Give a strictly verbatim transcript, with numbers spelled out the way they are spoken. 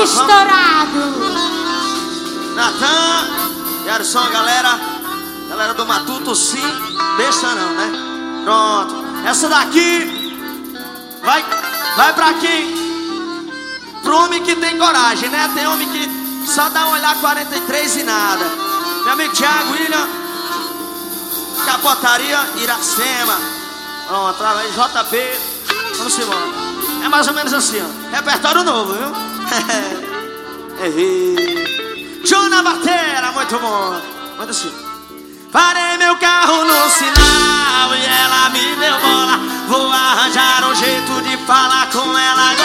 estourado. Natan, quero só a galera. Galera do Matuto, sim. Besta não, né? Pronto. Essa daqui vai, vai pra quem? Pro homem que tem coragem, né? Tem homem que só dá um olhar quarenta e três e nada. Meu amigo Thiago, William, Capotaria, Iracema. Pronto, aí J P. Vamos embora. É mais ou menos assim, ó. Repertório novo, viu? Errei. Jona Batera, muito bom. Manda assim. Parei meu carro no sinal e ela me deu bola. Vou arranjar um jeito de falar com ela.